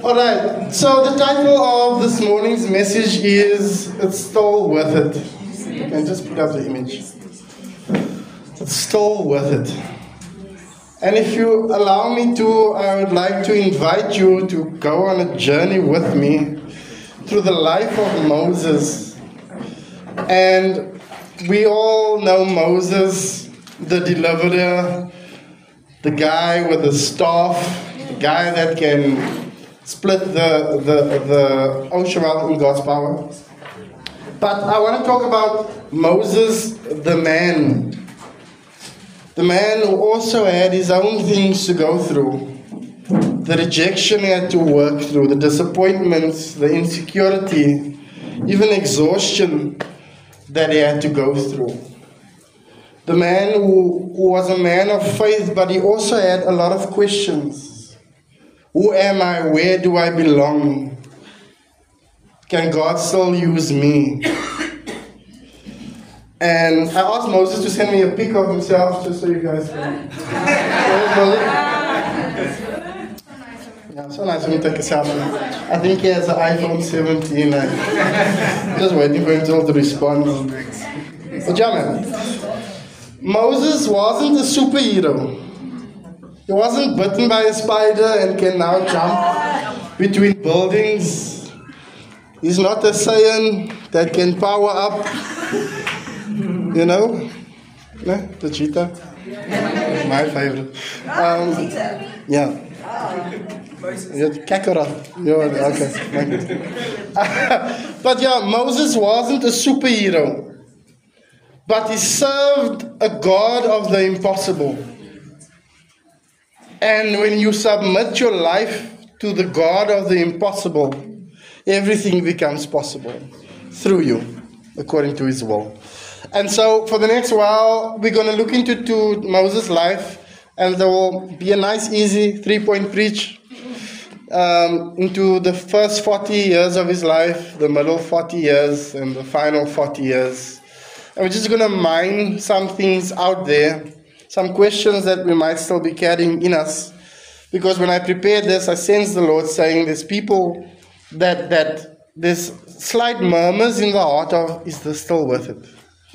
Alright, so the title of this morning's message is It's Still Worth It. You can just put up the image. It's still worth it. And if you allow me to, I would like to invite you to go on a journey with me through the life of Moses. And we all know Moses, the deliverer, the guy with the staff, the guy that can split the ocean out in God's power. But I want to talk about Moses, the man who also had his own things to go through. The rejection he had to work through, the disappointments, the insecurity, even exhaustion that he had to go through. The man who was a man of faith, but he also had a lot of questions. Who am I? Where do I belong? Can God still use me? And I asked Moses to send me a pic of himself just so you guys can. Yeah, so nice when you take a selfie. I think he has an iPhone 17. Just waiting for him to respond. But yeah, man. Moses wasn't a superhero. He wasn't bitten by a spider and can now jump between buildings. He's not a Saiyan that can power up. You know? The cheetah? My favorite. Yeah. Kakarot. Okay. But yeah, Moses wasn't a superhero. But he served a God of the impossible. And when you submit your life to the God of the impossible, everything becomes possible through you, according to his will. And so for the next while, we're going to look into Moses' life, and there will be a nice, easy 3-point preach into the first 40 years of his life, the middle 40 years, and the final 40 years. And we're just going to mine some things out there, some questions that we might still be carrying in us. Because when I prepared this, I sensed the Lord saying there's people that there's slight murmurs in the heart of, is this still worth it?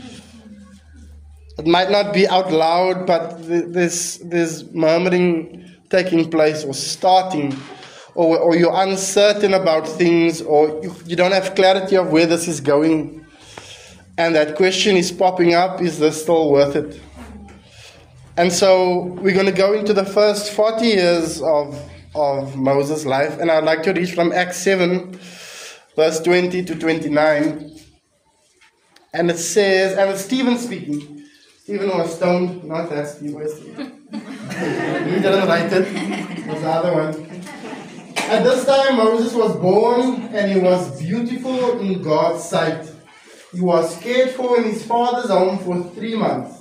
It might not be out loud, but there's murmuring taking place or starting, or you're uncertain about things, or you don't have clarity of where this is going. And that question is popping up, is this still worth it? And so we're going to go into the first 40 years of Moses' life. And I'd like to read from Acts 7, verse 20 to 29. And it says, and it's Stephen speaking. Stephen was stoned, not that Stephen. He didn't write it. It was the other one. At this time Moses was born, and he was beautiful in God's sight. He was cared for in his father's home for 3 months.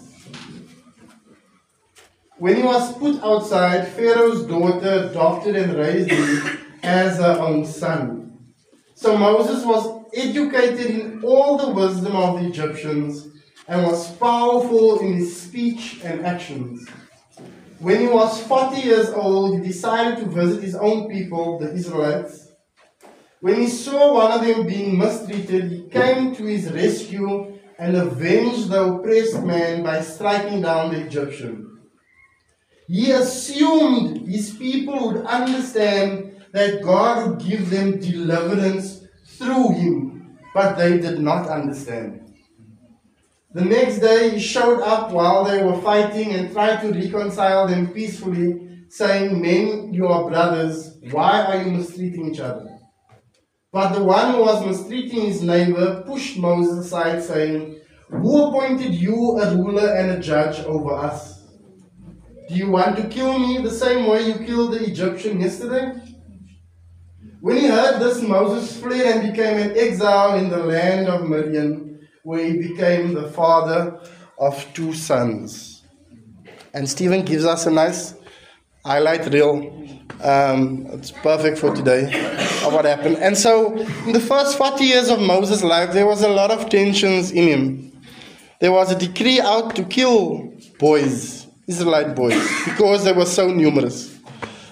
When he was put outside, Pharaoh's daughter adopted and raised him as her own son. So Moses was educated in all the wisdom of the Egyptians and was powerful in his speech and actions. When he was 40 years old, he decided to visit his own people, the Israelites. When he saw one of them being mistreated, he came to his rescue and avenged the oppressed man by striking down the Egyptian. He assumed his people would understand that God would give them deliverance through him, but they did not understand. The next day he showed up while they were fighting and tried to reconcile them peacefully, saying, "Men, you are brothers. Why are you mistreating each other?" But the one who was mistreating his neighbor pushed Moses aside, saying, "Who appointed you a ruler and a judge over us? Do you want to kill me the same way you killed the Egyptian yesterday?" When he heard this, Moses fled and became an exile in the land of Midian, where he became the father of 2 sons. And Stephen gives us a nice highlight reel. It's perfect for today of what happened. And so, in the first 40 years of Moses' life, there was a lot of tensions in him. There was a decree out to kill boys, Israelite boys, because they were so numerous.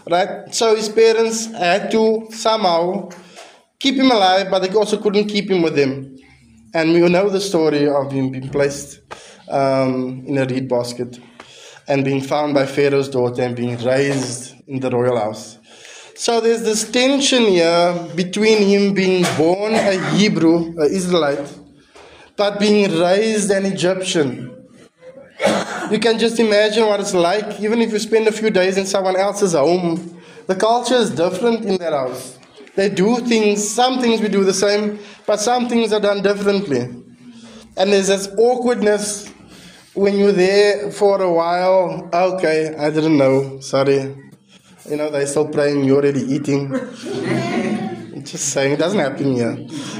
right? So his parents had to somehow keep him alive, but they also couldn't keep him with them. And we know the story of him being placed in a reed basket and being found by Pharaoh's daughter and being raised in the royal house. So there's this tension here between him being born a Hebrew, an Israelite, but being raised an Egyptian. You can just imagine what it's like, even if you spend a few days in someone else's home. The culture is different in that house. They do things, some things we do the same, but some things are done differently. And there's this awkwardness when you're there for a while. Okay, I didn't know, sorry. You know, they're still praying, you're already eating. Just saying, it doesn't happen here.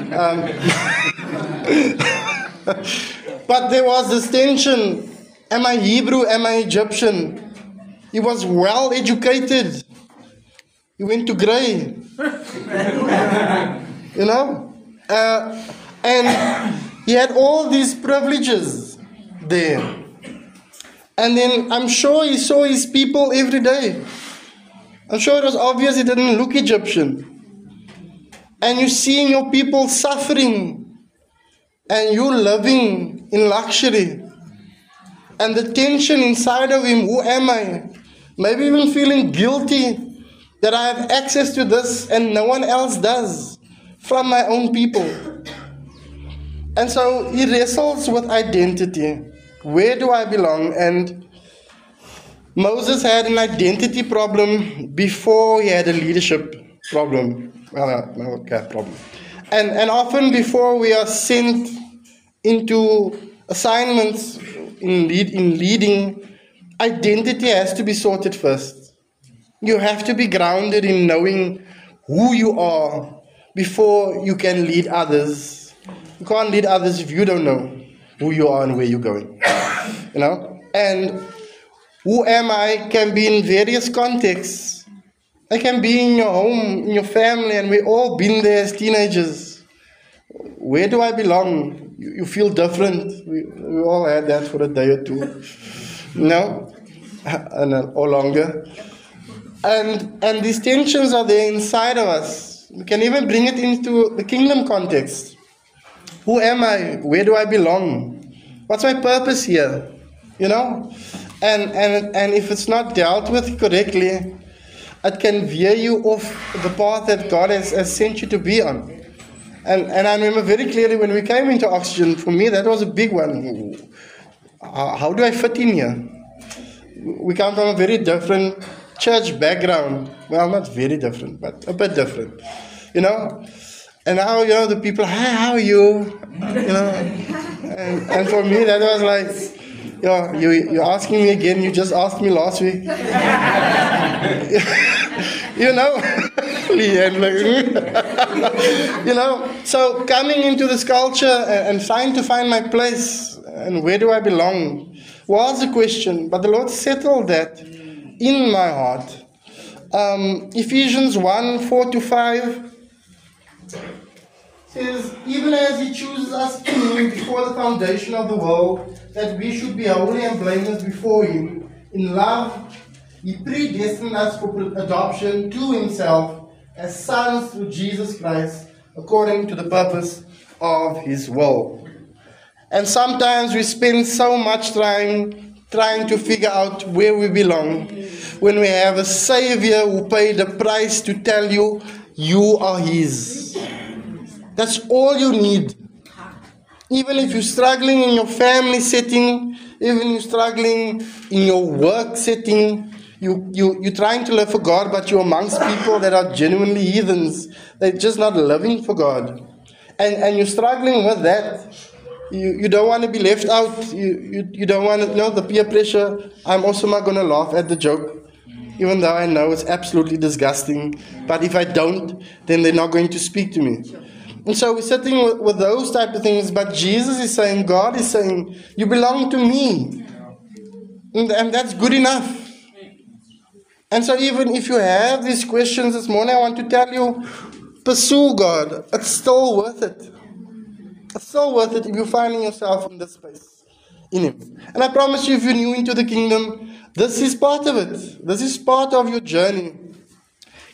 But there was this tension. Am I Hebrew? Am I Egyptian? He was well educated. He went to Grey. You know? And he had all these privileges there. And then I'm sure he saw his people every day. I'm sure it was obvious he didn't look Egyptian. And you're seeing your people suffering. And you living in luxury. And the tension inside of him, who am I? Maybe even feeling guilty that I have access to this and no one else does from my own people. And so he wrestles with identity. Where do I belong? And Moses had an identity problem before he had a leadership problem. Problem. And often before we are sent into assignments in leading, identity has to be sorted first. You have to be grounded in knowing who you are before you can lead others. You can't lead others if you don't know who you are and where you're going. You know? And who am I can be in various contexts. I can be in your home, in your family, and we've all been there as teenagers. Where do I belong? You feel different. We all had that for a day or two. No? Or longer. And these tensions are there inside of us. We can even bring it into the kingdom context. Who am I? Where do I belong? What's my purpose here? You know? And if it's not dealt with correctly, it can veer you off the path that God has sent you to be on. And I remember very clearly when we came into Oxygen, for me that was a big one. How do I fit in here? We come from a very different church background. Well, not very different, but a bit different. You know? And now, you know, the people, hi, how are you? You know? And for me that was like, you're asking me again, you just asked me last week. You know? You know, so coming into this culture and trying to find my place and where do I belong was a question, but the Lord settled that in my heart. Ephesians 1:4-5 says, even as He chooses us in Him before the foundation of the world, that we should be holy and blameless before Him. In love, He predestined us for adoption to Himself as sons through Jesus Christ, according to the purpose of His will. And sometimes we spend so much trying to figure out where we belong, when we have a Savior who paid the price to tell you, you are His. That's all you need. Even if you're struggling in your family setting, even you're struggling in your work setting, you're trying to live for God, but you're amongst people that are genuinely heathens. They're just not living for God. And you're struggling with that. You don't want to be left out. You don't want to know the peer pressure. I'm also not going to laugh at the joke, even though I know it's absolutely disgusting. But if I don't, then they're not going to speak to me. And so we're sitting with those type of things. But Jesus is saying, God is saying, you belong to me. And that's good enough. And so even if you have these questions this morning, I want to tell you, pursue God. It's still worth it. It's still worth it if you're finding yourself in this space, in Him. And I promise you, if you're new into the kingdom, this is part of it. This is part of your journey.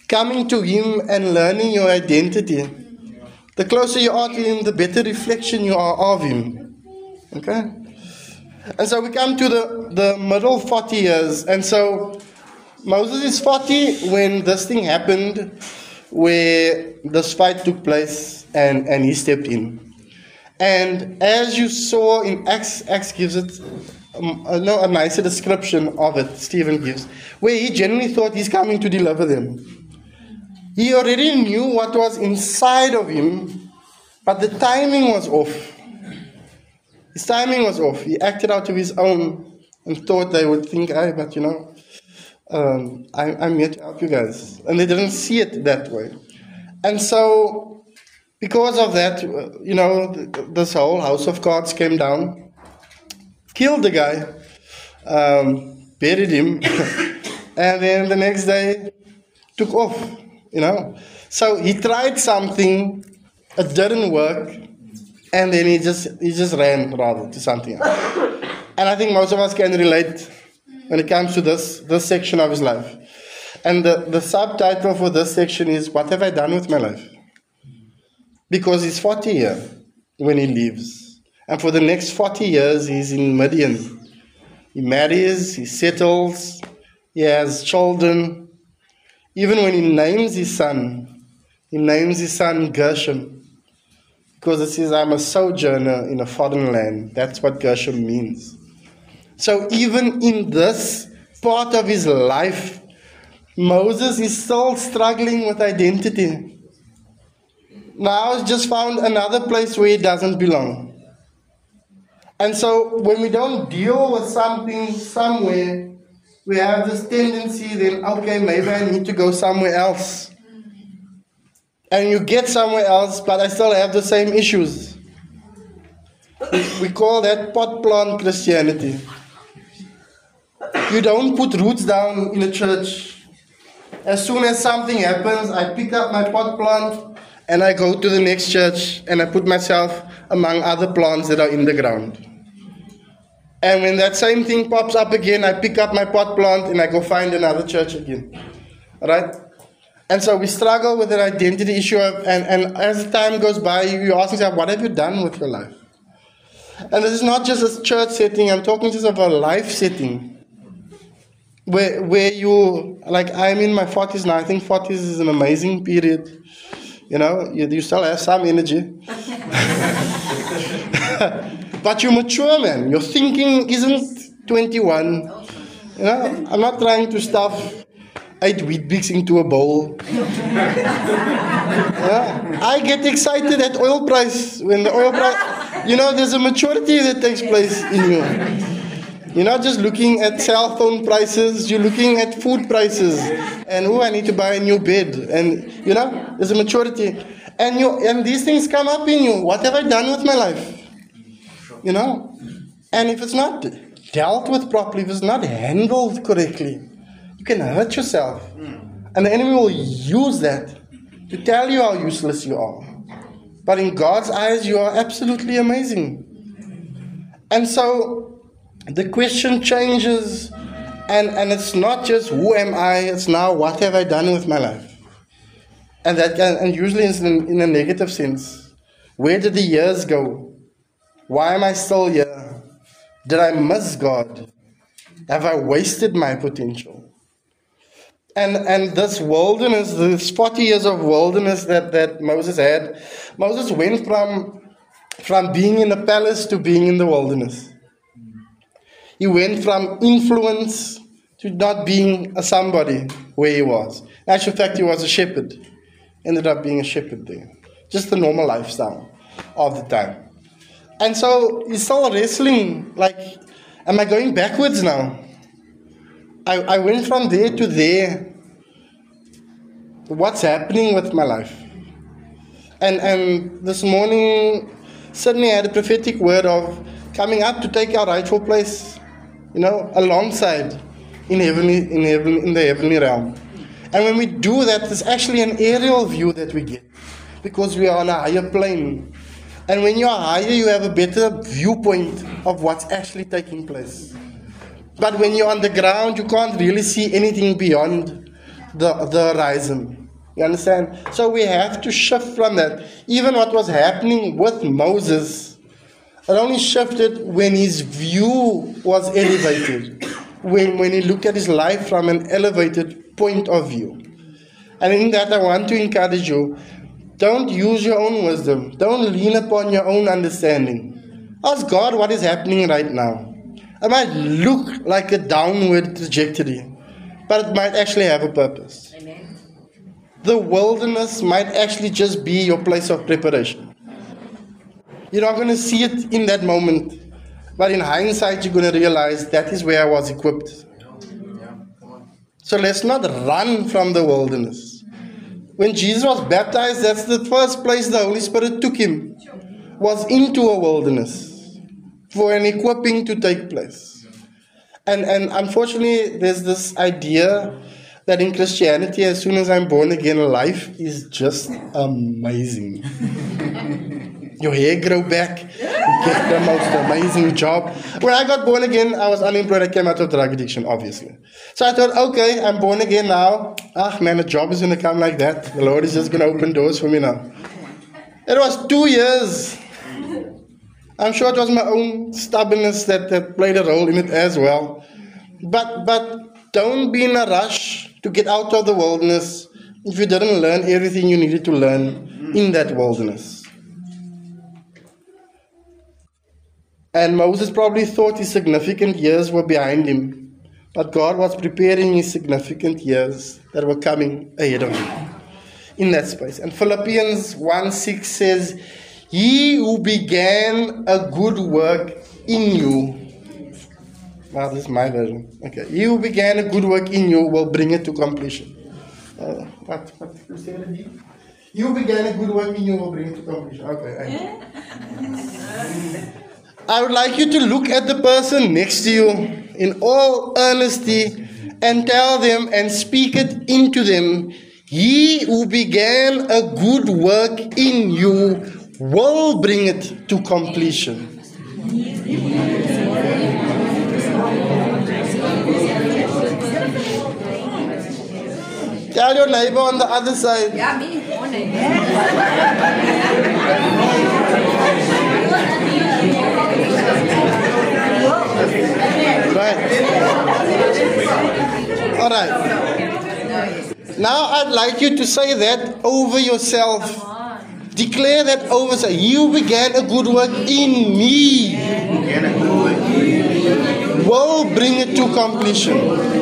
coming to Him and learning your identity. The closer you are to Him, the better reflection you are of Him. Okay? And so we come to the middle 40 years. And so Moses is 40 when this thing happened, where this fight took place and he stepped in. And as you saw in Acts gives it a nicer description of it, Stephen gives, where he genuinely thought he's coming to deliver them. He already knew what was inside of him, but the timing was off. His timing was off. He acted out of his own and thought they would think, hey, but I'm here to help you guys. And they didn't see it that way. And so, because of that, this whole house of cards came down, killed the guy, buried him, and then the next day took off, So he tried something, it didn't work, and then he just ran rather to something else. And I think most of us can relate when it comes to this section of his life. And the subtitle for this section is, What Have I Done With My Life? Because he's 40 years when he leaves. And for the next 40 years, he's in Midian. He marries, he settles, he has children. Even when he names his son Gershom. Because it says, I'm a sojourner in a foreign land. That's what Gershom means. So even in this part of his life, Moses is still struggling with identity. Now he's just found another place where he doesn't belong. And so when we don't deal with something somewhere, we have this tendency then, okay, maybe I need to go somewhere else. And you get somewhere else, but I still have the same issues. We call that pot plant Christianity. You don't put roots down in a church. As soon as something happens, I pick up my pot plant and I go to the next church and I put myself among other plants that are in the ground. And when that same thing pops up again, I pick up my pot plant and I go find another church again. Right? And so we struggle with an identity issue, and as time goes by, you ask yourself, what have you done with your life? And this is not just a church setting, I'm talking just of a life setting. Where you, like I'm in my 40s now, I think 40s is an amazing period. You still have some energy. But you're mature, man. Your thinking isn't 21. I'm not trying to stuff 8 Weet-Bix into a bowl. I get excited at oil price. When the oil price, there's a maturity that takes place in you. You're not just looking at cell phone prices, you're looking at food prices. And, I need to buy a new bed. And, there's a maturity. And these things come up in you. What have I done with my life? And if it's not dealt with properly, if it's not handled correctly, you can hurt yourself. And the enemy will use that to tell you how useless you are. But in God's eyes, you are absolutely amazing. And so the question changes, and it's not just who am I, it's now what have I done with my life. And usually it's in a negative sense. Where did the years go? Why am I still here? Did I miss God? Have I wasted my potential? And this wilderness, this 40 years of wilderness that Moses had, Moses went from being in the palace to being in the wilderness. He went from influence to not being a somebody where he was. In actual fact, he was a shepherd. Ended up being a shepherd there. Just the normal lifestyle of the time. And so he's still wrestling, like, am I going backwards now? I went from there to there. What's happening with my life? And this morning, suddenly I had a prophetic word of coming up to take our rightful place, alongside in the heavenly realm. And when we do that, there's actually an aerial view that we get, because we are on a higher plane. And when you are higher, you have a better viewpoint of what's actually taking place. But when you're on the ground, you can't really see anything beyond the horizon. You understand? So we have to shift from that. Even what was happening with Moses, it only shifted when his view was elevated. When he looked at his life from an elevated point of view. And in that I want to encourage you, don't use your own wisdom. Don't lean upon your own understanding. Ask God what is happening right now. It might look like a downward trajectory, but it might actually have a purpose. Amen. The wilderness might actually just be your place of preparation. You're not going to see it in that moment, but in hindsight, you're going to realize that is where I was equipped. So let's not run from the wilderness. When Jesus was baptized, that's the first place the Holy Spirit took him, was into a wilderness for an equipping to take place. And unfortunately, there's this idea that in Christianity, as soon as I'm born again, life is just amazing. Your hair grow back, you get the most amazing job. When I got born again, I was unemployed. I came out of drug addiction, obviously. So I thought, okay, I'm born again now. Ah, man, a job is going to come like that. The Lord is just going to open doors for me now. It was 2 years. I'm sure it was my own stubbornness that played a role in it as well. But don't be in a rush to get out of the wilderness if you didn't learn everything you needed to learn in that wilderness. And Moses probably thought his significant years were behind him, but God was preparing his significant years that were coming ahead of him in that space. And Philippians 1:6 says, "He who began a good work in you." Wow, this is my version. Okay. "He who began a good work in you will bring it to completion." What? You say it again? "You began a good work in you will bring it to completion." Okay. I would like you to look at the person next to you in all earnesty and tell them and speak it into them. He who began a good work in you will bring it to completion. Tell your neighbor on the other side. Yeah, me. Right. All right. Now I'd like you to say that over yourself. Declare that over yourself. You began a good work in me. Will bring it to completion.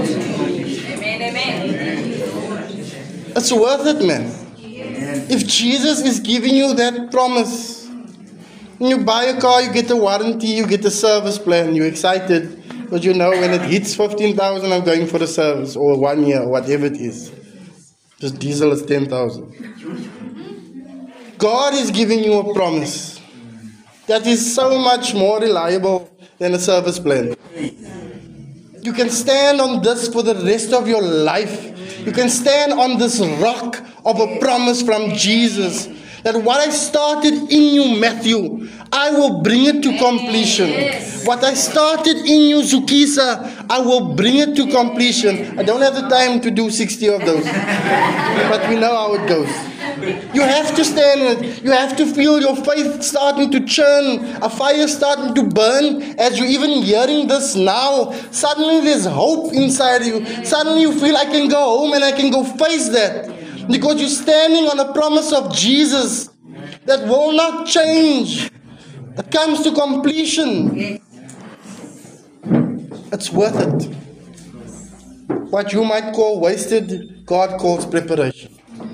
Amen. It's worth it, man. If Jesus is giving you that promise, when you buy a car, you get a warranty, you get a service plan, you're excited. But you know when it hits 15,000, I'm going for the service, or 1 year, or whatever it is. Just diesel is 10,000. God is giving you a promise that is so much more reliable than a service plan. You can stand on this for the rest of your life. You can stand on this rock of a promise from Jesus that what I started in you, Matthew, I will bring it to completion. Yes. What I started in you, Zukisa, I will bring it to completion. I don't have the time to do 60 of those, but we know how it goes. You have to stand in it. You have to feel your faith starting to churn, a fire starting to burn. As you're even hearing this now, suddenly there's hope inside you. Suddenly you feel, I can go home and I can go face that. Because you're standing on a promise of Jesus that will not change. It comes to completion. It's worth it. What you might call wasted, God calls preparation.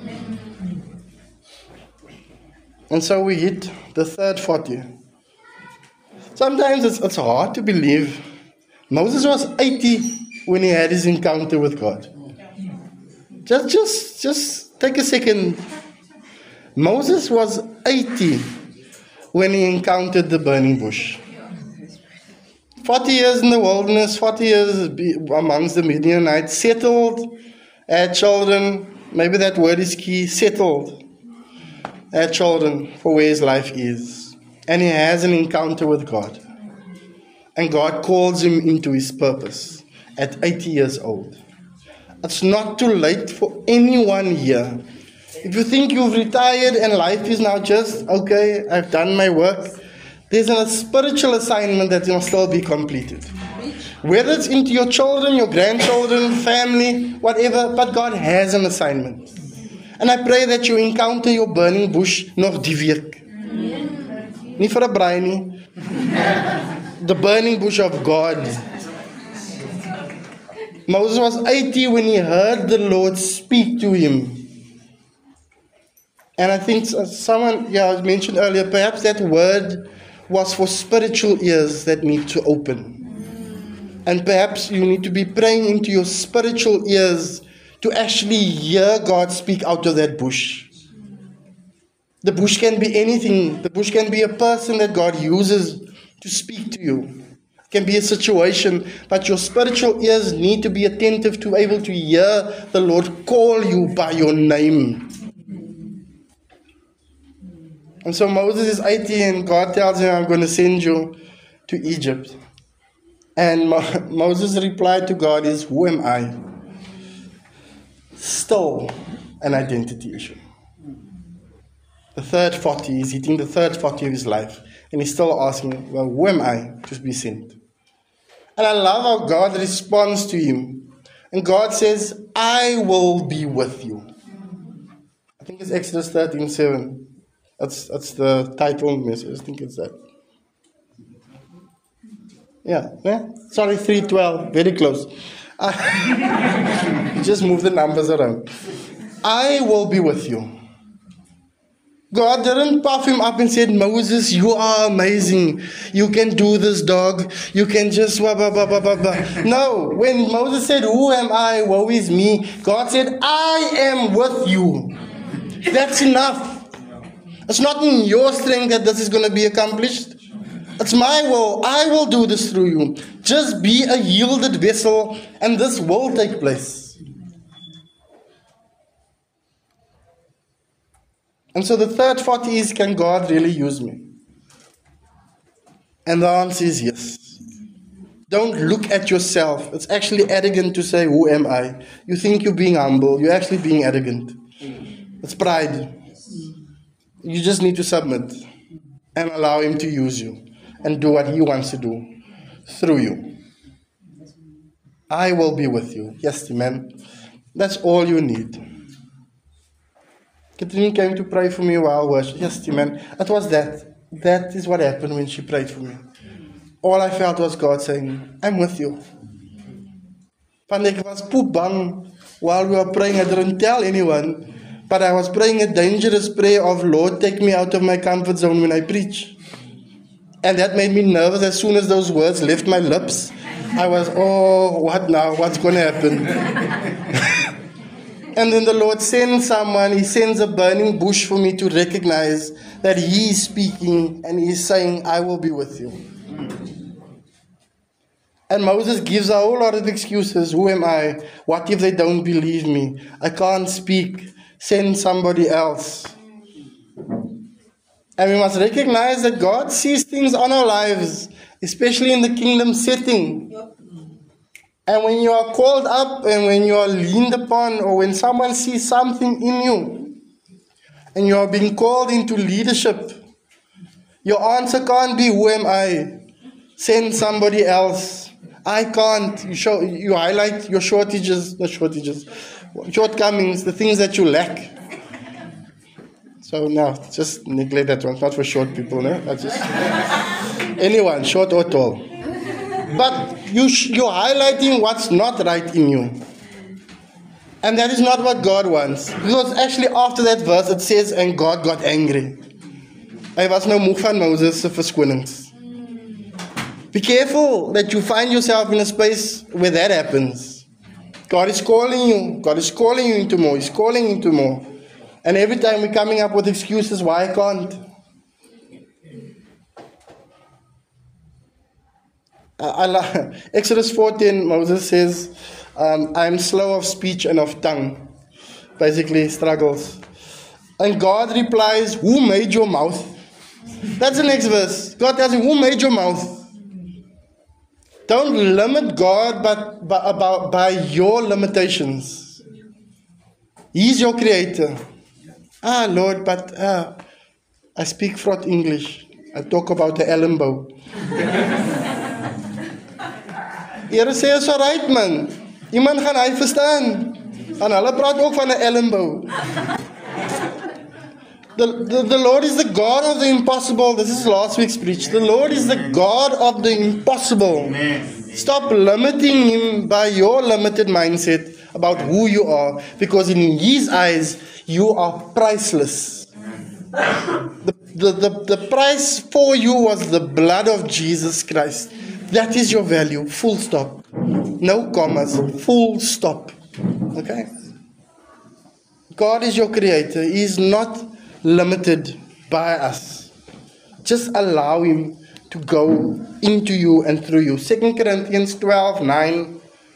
And so we hit the third 40. Sometimes it's hard to believe. Moses was 80 when he had his encounter with God. Just take a second. Moses was 80 when he encountered the burning bush. 40 years in the wilderness, 40 years amongst the Midianites, settled, had children. Maybe that word is key, settled. Had children for where his life is. And he has an encounter with God. And God calls him into his purpose at 80 years old. It's not too late for for anyone here. If you think you've retired and life is now just, okay, I've done my work, there's a spiritual assignment that must still be completed. Whether it's into your children, your grandchildren, family, whatever, but God has an assignment. And I pray that you encounter your burning bush nog die week. Nie vir 'n braai nie. The burning bush of God. Moses was 80 when he heard the Lord speak to him. And I think someone mentioned earlier, perhaps that word was for spiritual ears that need to open. And perhaps you need to be praying into your spiritual ears to actually hear God speak out of that bush. The bush can be anything. The bush can be a person that God uses to speak to you. It can be a situation, but your spiritual ears need to be attentive to able to hear the Lord call you by your name. And so Moses is 80 and God tells him, I'm going to send you to Egypt. And Moses' reply to God is, who am I? Still an identity issue. The third 40, he's hitting the third 40 of his life. And he's still asking, well, who am I to be sent? And I love how God responds to him. And God says, I will be with you. I think it's Exodus 13:7. That's the title message. I think it's that. Yeah. Sorry, 3:12. Very close. You just move the numbers around. I will be with you. God didn't puff him up and said, Moses, you are amazing. You can do this, dog. You can just blah, blah, blah, blah, blah, blah. No, when Moses said, who am I? Woe is me. God said, I am with you. That's enough. It's not in your strength that this is going to be accomplished. It's my will. I will do this through you. Just be a yielded vessel and this will take place. And so the third 40 is, can God really use me? And the answer is yes. Don't look at yourself. It's actually arrogant to say, who am I? You think you're being humble. You're actually being arrogant. It's pride. You just need to submit and allow him to use you and do what he wants to do through you. I will be with you. Yes, man. That's all you need. Catherine came to pray for me while worship. Yes, man. It was that. That is what happened when she prayed for me. All I felt was God saying, I'm with you. Want ek was poep bang while we were praying. I didn't tell anyone. But I was praying a dangerous prayer of, Lord, take me out of my comfort zone when I preach. And that made me nervous. As soon as those words left my lips, I was, oh, what now? What's going to happen? And then the Lord sends someone. He sends a burning bush for me to recognize that He is speaking and He is saying, I will be with you. And Moses gives a whole lot of excuses. Who am I? What if they don't believe me? I can't speak. Send somebody else. And we must recognize that God sees things on our lives, especially in the kingdom setting. And when you are called up and when you are leaned upon, or when someone sees something in you and you are being called into leadership, your answer can't be, who am I? Send somebody else. I can't. You highlight your shortcomings, the things that you lack. So no, just neglect that one. Not for short people, no? Anyone, short or tall. But you're highlighting what's not right in you. And that is not what God wants. Because actually after that verse it says, and God got angry. Hy was nou moeg van Moses se verskonings. Be careful that you find yourself in a space where that happens. God is calling you. God is calling you into more. He's calling you into more. And every time we're coming up with excuses why I can't. Exodus 14, Moses says, I'm slow of speech and of tongue. Basically, struggles. And God replies, who made your mouth? That's the next verse. God tells him, who made your mouth? Don't limit God by your limitations. He's your creator. Ah, Lord, but I speak frot English. I talk about the elbow. Here sê is alright man. Iemand gaan hy verstaan. En hulle praat ook van 'n elbow. The Lord is the God of the impossible. This is last week's preach. The Lord is the God of the impossible. Amen. Stop limiting Him by your limited mindset about who you are, because in His eyes, you are priceless. The price for you was the blood of Jesus Christ. That is your value. Full stop. No commas. Full stop. Okay? God is your creator. He is not limited by us. Just allow Him to go into you and through you. 2 Corinthians 12:9.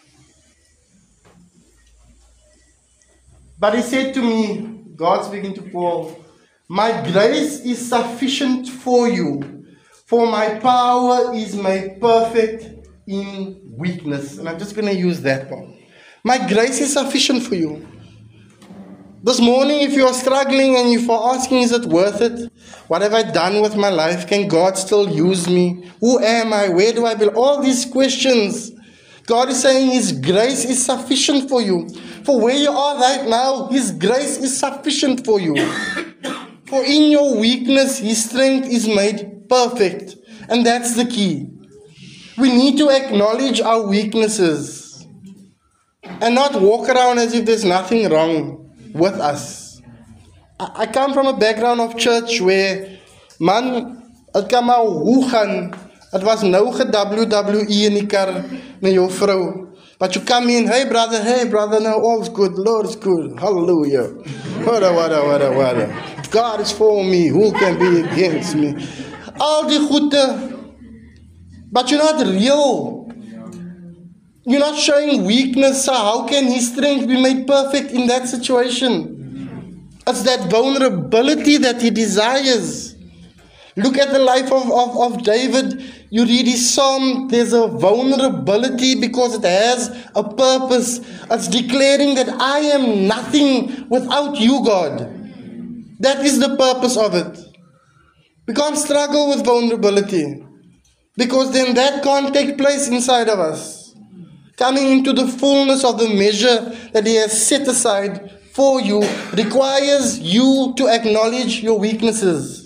But He said to me, God speaking to Paul, my grace is sufficient for you, for my power is made perfect in weakness. And I'm just going to use that one. My grace is sufficient for you. This morning, if you are struggling and you are asking, is it worth it? What have I done with my life? Can God still use me? Who am I? Where do I belong? All these questions. God is saying His grace is sufficient for you. For where you are right now, His grace is sufficient for you. For in your weakness, His strength is made perfect. And that's the key. We need to acknowledge our weaknesses and not walk around as if there's nothing wrong with us. I come from a background of church where, man, het kan maar hoe gaan. Het was nou WWE in die kar met jou vrou. But you come in, hey brother, now all's good, Lord is good, hallelujah. Wada. God is for me, who can be against me? Al die goede, but you're not real. You're not showing weakness, so how can His strength be made perfect in that situation? It's that vulnerability that He desires. Look at the life of David. You read his psalm, there's a vulnerability because it has a purpose. It's declaring that I am nothing without you, God. That is the purpose of it. We can't struggle with vulnerability, because then that can't take place inside of us. Coming into the fullness of the measure that He has set aside for you requires you to acknowledge your weaknesses.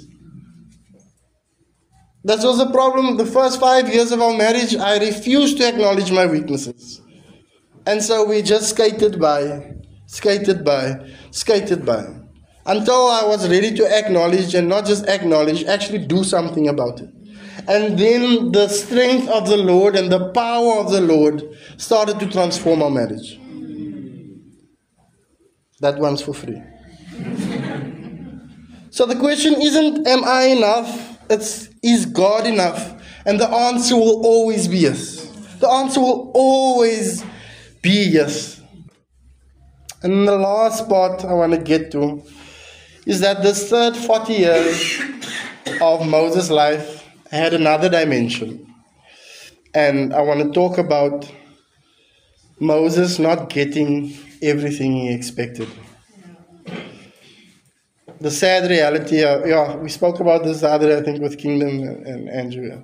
That was the problem. The first 5 years of our marriage, I refused to acknowledge my weaknesses. And so we just skated by. Until I was ready to acknowledge, and not just acknowledge, actually do something about it. And then the strength of the Lord and the power of the Lord started to transform our marriage. That one's for free. So the question isn't, am I enough? It's, is God enough? And the answer will always be yes. The answer will always be yes. And the last part I want to get to is that this third 40 years of Moses' life had another dimension. And I want to talk about Moses not getting everything he expected. The sad reality, we spoke about this the other day, I think, with Kingdom and Andrew.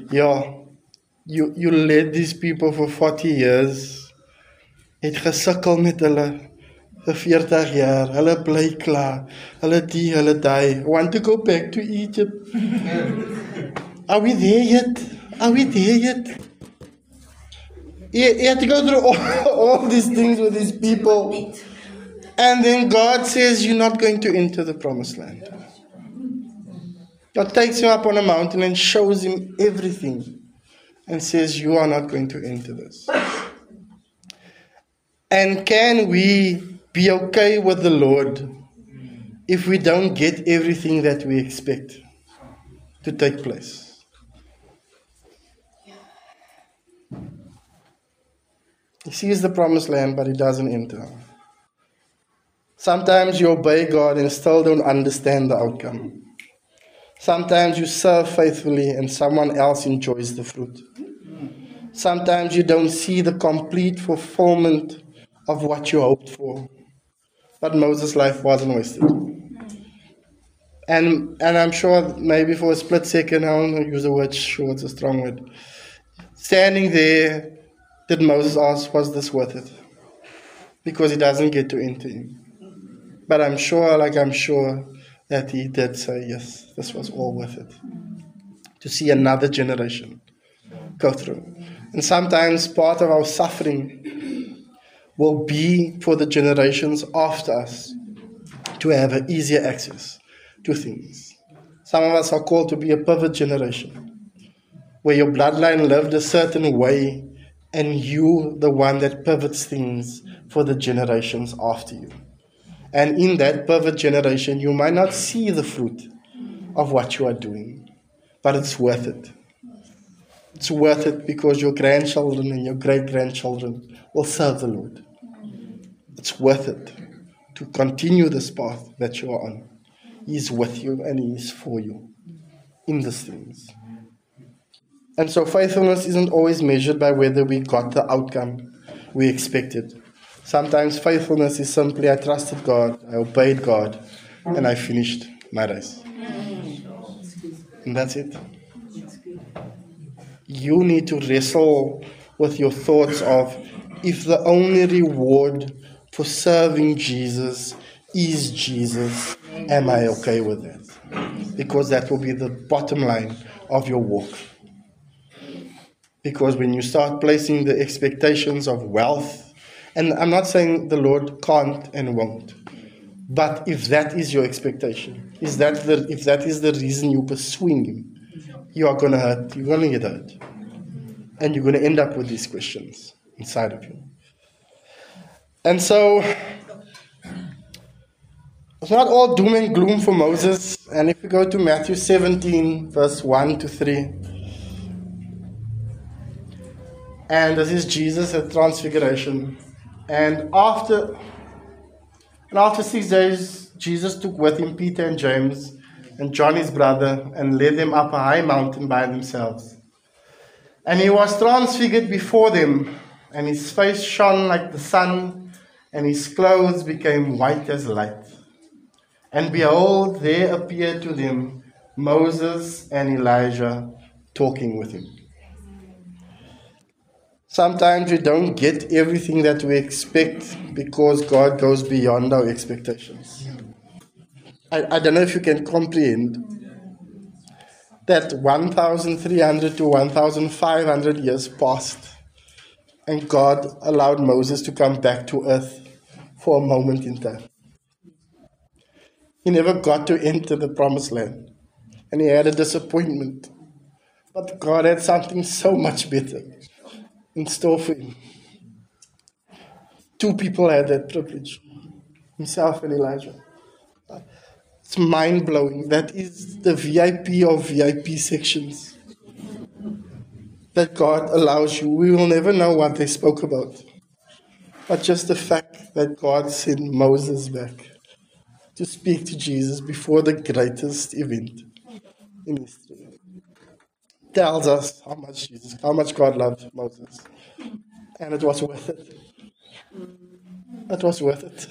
You led these people for 40 years. Het gesukkel met hulle vir 40 jaar. Hulle bly klaar. Hulle die, hulle die. Want to go back to Egypt. Are we there yet? You have to go through all these things with these people. And then God says, you're not going to enter the promised land. God takes him up on a mountain and shows him everything. And says, you are not going to enter this. And can we be okay with the Lord if we don't get everything that we expect to take place? He sees the promised land, but he doesn't enter. Sometimes you obey God and still don't understand the outcome. Sometimes you serve faithfully and someone else enjoys the fruit. Sometimes you don't see the complete fulfillment of what you hoped for. But Moses' life wasn't wasted. And I'm sure maybe for a split second, I don't use the word sure, it's a strong word. Standing there, did Moses ask, was this worth it? Because he doesn't get to enter in. But I'm sure that he did say, yes, this was all worth it. To see another generation go through. And sometimes part of our suffering will be for the generations after us to have an easier access to things. Some of us are called to be a pivot generation, where your bloodline lived a certain way and you the one that pivots things for the generations after you. And in that pivot generation, you might not see the fruit of what you are doing, but it's worth it. It's worth it because your grandchildren and your great-grandchildren will serve the Lord. It's worth it to continue this path that you are on. He is with you and He is for you in these things. And so faithfulness isn't always measured by whether we got the outcome we expected. Sometimes faithfulness is simply I trusted God, I obeyed God, and I finished my race. And that's it. You need to wrestle with your thoughts of, if the only reward for serving Jesus is Jesus, am I okay with that? Because that will be the bottom line of your walk. Because when you start placing the expectations of wealth, and I'm not saying the Lord can't and won't, but if that is your expectation, if that is the reason you're pursuing Him, you are going to hurt, you're going to get hurt. And you're going to end up with these questions inside of you. And so, it's not all doom and gloom for Moses. And if we go to Matthew 17, verse 1 to 3. And this is Jesus at Transfiguration. And after 6 days, Jesus took with Him Peter and James and John his brother and led them up a high mountain by themselves. And He was transfigured before them, and His face shone like the sun, and His clothes became white as light. And behold, there appeared to them Moses and Elijah talking with Him. Sometimes we don't get everything that we expect because God goes beyond our expectations. I don't know if you can comprehend that 1,300 to 1,500 years passed and God allowed Moses to come back to earth for a moment in time. He never got to enter the promised land and he had a disappointment. But God had something so much better in store for him. Two people had that privilege, himself and Elijah. It's mind-blowing. That is the VIP of VIP sections that God allows you. We will never know what they spoke about. But just the fact that God sent Moses back to speak to Jesus before the greatest event in history tells us how much God loved Moses. And it was worth it. It was worth it.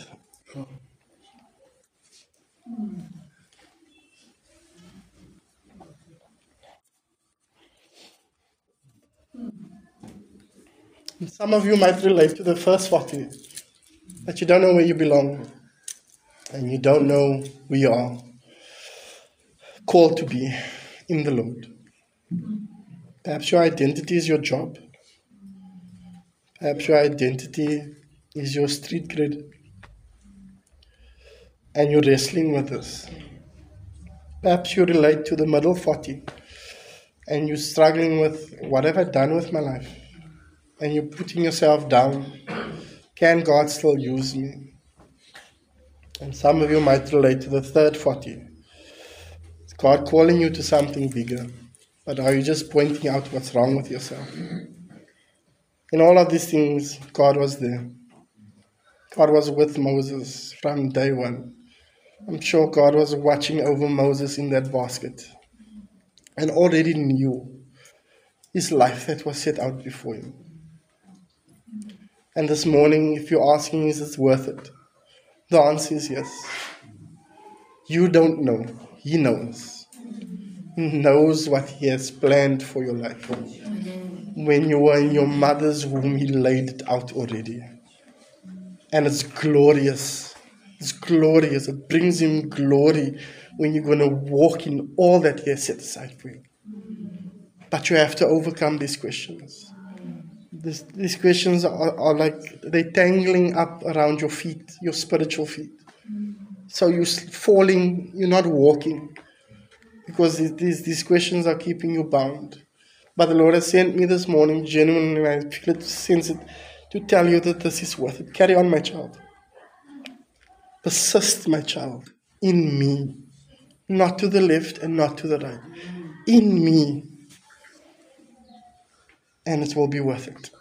Some of you might relate to the first 40, that you don't know where you belong, and you don't know who you are called to be in the Lord. Perhaps your identity is your job. Perhaps your identity is your street cred. And you're wrestling with this. Perhaps you relate to the middle 40 and you're struggling with, what have I done with my life? And you're putting yourself down. Can God still use me? And some of you might relate to the third 40. Is God calling you to something bigger? But are you just pointing out what's wrong with yourself? In all of these things, God was there. God was with Moses from day one. I'm sure God was watching over Moses in that basket and already knew his life that was set out before him. And this morning, if you're asking, is it worth it? The answer is yes. You don't know. He knows. He knows what He has planned for your life. When you were in your mother's womb, He laid it out already. And it's glorious. It's glorious. It brings Him glory when you're going to walk in all that He has set aside for you. But you have to overcome these questions. These questions are like they're tangling up around your feet, your spiritual feet. So you're falling, you're not walking. Because these questions are keeping you bound. But the Lord has sent me this morning, genuinely, and I feel it, sense it, to tell you that this is worth it. Carry on, my child. Persist, my child, in me. Not to the left and not to the right. In me. And it will be worth it.